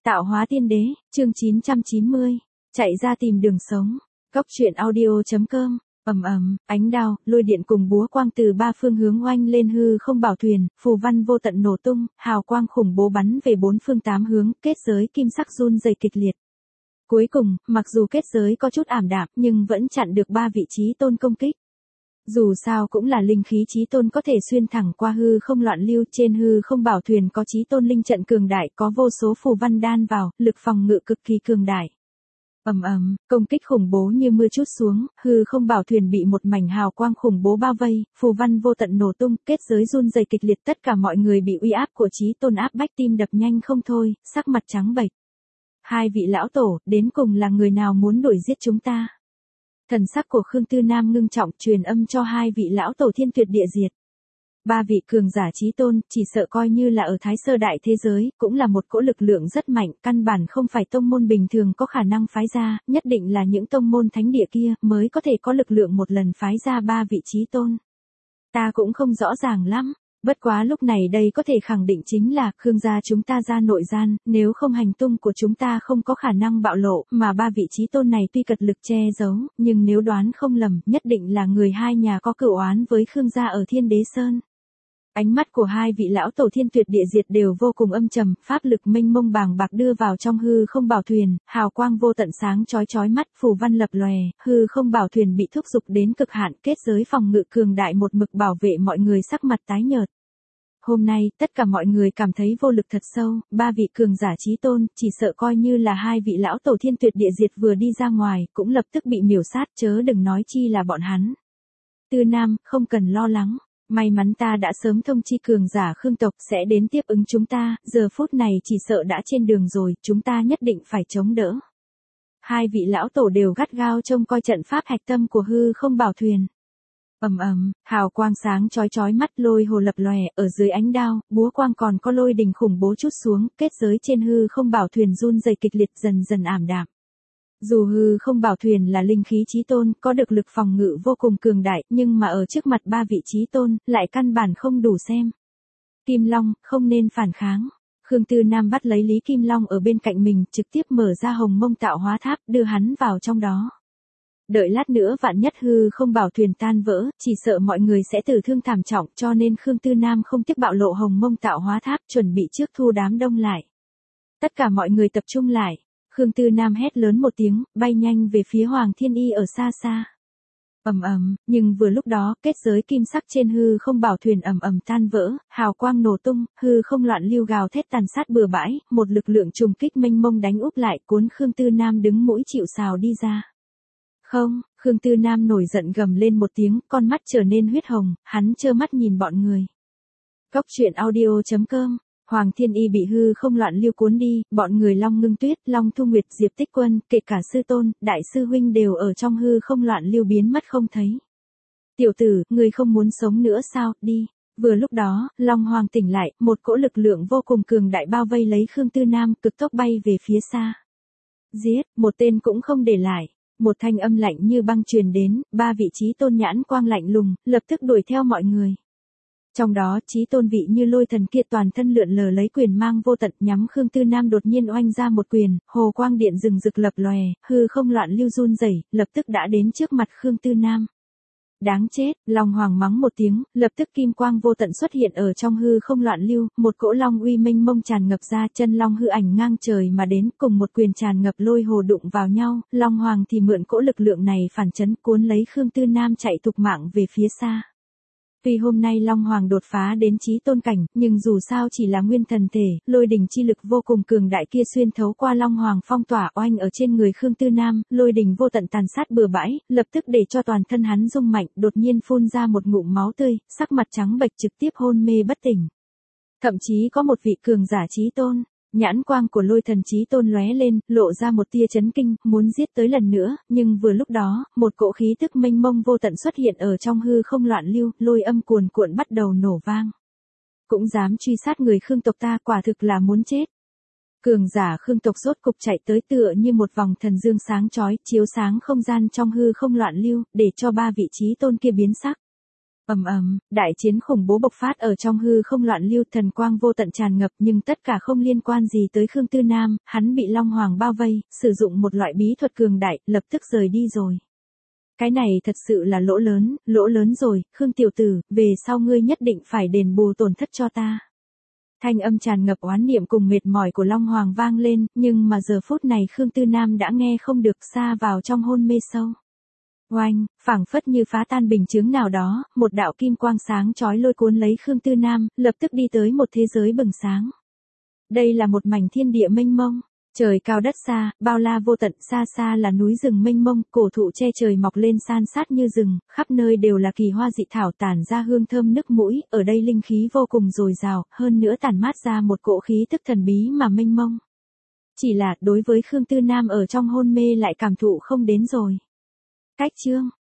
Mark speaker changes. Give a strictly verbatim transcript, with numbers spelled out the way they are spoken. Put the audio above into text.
Speaker 1: Tạo hóa tiên đế, chương chín trăm chín mươi. Chạy ra tìm đường sống. Cốc truyện audio.com. Ầm ầm, ánh đao, lôi điện cùng búa quang từ ba phương hướng oanh lên hư không bảo thuyền, phù văn vô tận nổ tung, hào quang khủng bố bắn về bốn phương tám hướng, kết giới kim sắc run rẩy kịch liệt. Cuối cùng, mặc dù kết giới có chút ảm đạm, nhưng vẫn chặn được ba vị chí tôn công kích. Dù sao cũng là linh khí chí tôn có thể xuyên thẳng qua hư không loạn lưu, trên hư không bảo thuyền có chí tôn linh trận cường đại, có vô số phù văn đan vào, lực phòng ngự cực kỳ cường đại. Ầm ầm, công kích khủng bố như mưa trút xuống, hư không bảo thuyền bị một mảnh hào quang khủng bố bao vây, phù văn vô tận nổ tung, kết giới run rẩy kịch liệt, tất cả mọi người bị uy áp của chí tôn áp bách, tim đập nhanh không thôi, sắc mặt trắng bệch. Hai vị lão tổ, đến cùng là người nào muốn đuổi giết chúng ta? Thần sắc của Khương Tư Nam ngưng trọng, truyền âm cho hai vị lão tổ thiên tuyệt địa diệt. Ba vị cường giả chí tôn, chỉ sợ coi như là ở Thái Sơ đại thế giới, cũng là một cỗ lực lượng rất mạnh, căn bản không phải tông môn bình thường có khả năng phái ra, nhất định là những tông môn thánh địa kia mới có thể có lực lượng một lần phái ra ba vị chí tôn. Ta cũng không rõ ràng lắm. Bất quá lúc này đây có thể khẳng định chính là Khương gia chúng ta ra nội gian, nếu không hành tung của chúng ta không có khả năng bạo lộ, mà ba vị chí tôn này tuy cật lực che giấu, nhưng nếu đoán không lầm, nhất định là người hai nhà có cửu oán với Khương gia ở Thiên Đế Sơn. Ánh mắt của hai vị lão tổ thiên tuyệt địa diệt đều vô cùng âm trầm, pháp lực mênh mông bàng bạc đưa vào trong hư không bảo thuyền, hào quang vô tận sáng chói chói mắt, phù văn lập lòe, hư không bảo thuyền bị thúc giục đến cực hạn, kết giới phòng ngự cường đại một mực bảo vệ mọi người, sắc mặt tái nhợt. Hôm nay, tất cả mọi người cảm thấy vô lực thật sâu, ba vị cường giả chí tôn, chỉ sợ coi như là hai vị lão tổ thiên tuyệt địa diệt vừa đi ra ngoài, cũng lập tức bị miểu sát, chớ đừng nói chi là bọn hắn. Tư Nam, không cần lo lắng. May mắn ta đã sớm thông chi cường giả Khương tộc sẽ đến tiếp ứng chúng ta, giờ phút này chỉ sợ đã trên đường rồi, chúng ta nhất định phải chống đỡ. Hai vị lão tổ đều gắt gao trông coi trận pháp hạch tâm của hư không bảo thuyền. Ầm ầm, hào quang sáng chói chói mắt, lôi hồ lập lòe, ở dưới ánh đao, búa quang còn có lôi đình khủng bố trút xuống, kết giới trên hư không bảo thuyền run rẩy kịch liệt, dần dần ảm đạm. Dù hư không bảo thuyền là linh khí chí tôn, có được lực phòng ngự vô cùng cường đại, nhưng mà ở trước mặt ba vị chí tôn, lại căn bản không đủ xem. Kim Long, không nên phản kháng. Khương Tư Nam bắt lấy Lý Kim Long ở bên cạnh mình, trực tiếp mở ra hồng mông tạo hóa tháp, đưa hắn vào trong đó. Đợi lát nữa vạn nhất hư không bảo thuyền tan vỡ, chỉ sợ mọi người sẽ tử thương thảm trọng, cho nên Khương Tư Nam không tiếc bạo lộ hồng mông tạo hóa tháp, chuẩn bị trước thu đám đông lại. Tất cả mọi người tập trung lại. Khương Tư Nam hét lớn một tiếng, bay nhanh về phía Hoàng Thiên Y ở xa xa. Ầm ầm, nhưng vừa lúc đó, kết giới kim sắc trên hư không bảo thuyền ầm ầm tan vỡ, hào quang nổ tung, hư không loạn lưu gào thét tàn sát bừa bãi, một lực lượng trùng kích mênh mông đánh úp lại, cuốn Khương Tư Nam đứng mũi chịu sào đi ra. Không, Khương Tư Nam nổi giận gầm lên một tiếng, con mắt trở nên huyết hồng, hắn trơ mắt nhìn bọn người. Cốc truyện audio.com. Hoàng Thiên Y bị hư không loạn lưu cuốn đi, bọn người Long Ngưng Tuyết, Long Thu Nguyệt, Diệp Tích Quân, kể cả sư tôn, đại sư huynh đều ở trong hư không loạn lưu biến mất không thấy. Tiểu tử, người không muốn sống nữa sao, đi. Vừa lúc đó, Long Hoàng tỉnh lại, một cỗ lực lượng vô cùng cường đại bao vây lấy Khương Tư Nam, cực tốc bay về phía xa. Giết, một tên cũng không để lại. Một thanh âm lạnh như băng truyền đến, ba vị chí tôn nhãn quang lạnh lùng, lập tức đuổi theo mọi người. Trong đó, chí tôn vị như lôi thần kia toàn thân lượn lờ lấy quyền mang vô tận, nhắm Khương Tư Nam đột nhiên oanh ra một quyền, hồ quang điện rừng rực lập lòe, hư không loạn lưu run rẩy, lập tức đã đến trước mặt Khương Tư Nam. Đáng chết, Long Hoàng mắng một tiếng, lập tức kim quang vô tận xuất hiện ở trong hư không loạn lưu, một cỗ long uy mênh mông tràn ngập ra, chân long hư ảnh ngang trời mà đến, cùng một quyền tràn ngập lôi hồ đụng vào nhau, Long Hoàng thì mượn cỗ lực lượng này phản chấn, cuốn lấy Khương Tư Nam chạy thục mạng về phía xa. Tuy hôm nay Long Hoàng đột phá đến chí tôn cảnh, nhưng dù sao chỉ là nguyên thần thể, lôi đình chi lực vô cùng cường đại kia xuyên thấu qua Long Hoàng phong tỏa oanh ở trên người Khương Tư Nam, lôi đình vô tận tàn sát bừa bãi, lập tức để cho toàn thân hắn rung mạnh, đột nhiên phun ra một ngụm máu tươi, sắc mặt trắng bệch trực tiếp hôn mê bất tỉnh. Thậm chí có một vị cường giả chí tôn, nhãn quang của lôi thần chí tôn lóe lên, lộ ra một tia chấn kinh, muốn giết tới lần nữa, nhưng vừa lúc đó, một cỗ khí tức mênh mông vô tận xuất hiện ở trong hư không loạn lưu, lôi âm cuồn cuộn bắt đầu nổ vang. Cũng dám truy sát người Khương tộc ta, quả thực là muốn chết. Cường giả Khương tộc rốt cục chạy tới, tựa như một vòng thần dương sáng chói, chiếu sáng không gian trong hư không loạn lưu, để cho ba vị chí tôn kia biến sắc. Ầm ầm, đại chiến khủng bố bộc phát ở trong hư không loạn lưu, thần quang vô tận tràn ngập, nhưng tất cả không liên quan gì tới Khương Tư Nam, hắn bị Long Hoàng bao vây, sử dụng một loại bí thuật cường đại, lập tức rời đi rồi. Cái này thật sự là lỗ lớn, lỗ lớn rồi, Khương tiểu tử, về sau ngươi nhất định phải đền bù tổn thất cho ta. Thanh âm tràn ngập oán niệm cùng mệt mỏi của Long Hoàng vang lên, nhưng mà giờ phút này Khương Tư Nam đã nghe không được, xa vào trong hôn mê sâu. Oanh, phảng phất như phá tan bình chướng nào đó, một đạo kim quang sáng chói lôi cuốn lấy Khương Tư Nam, lập tức đi tới một thế giới bừng sáng. Đây là một mảnh thiên địa mênh mông, trời cao đất xa, bao la vô tận, xa xa là núi rừng mênh mông, cổ thụ che trời mọc lên san sát như rừng, khắp nơi đều là kỳ hoa dị thảo tản ra hương thơm nức mũi, ở đây linh khí vô cùng dồi dào, hơn nữa tản mát ra một cỗ khí tức thần bí mà mênh mông. Chỉ là, đối với Khương Tư Nam ở trong hôn mê lại cảm thụ không đến rồi. Cách chương